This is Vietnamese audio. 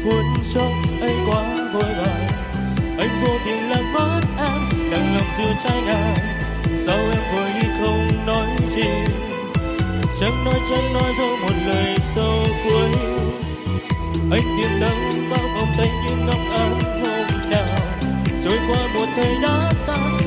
phút chốc ấy quá vội vàng, anh vô tình lạc mất em, đằng lòng giữa trái ngang. Sao em vội đi không nói gì, chẳng nói dấu một lời sau cuối. Anh tìm đắng bao vòng tay như ngọc áo hôm nào, trôi qua một thời đã xa.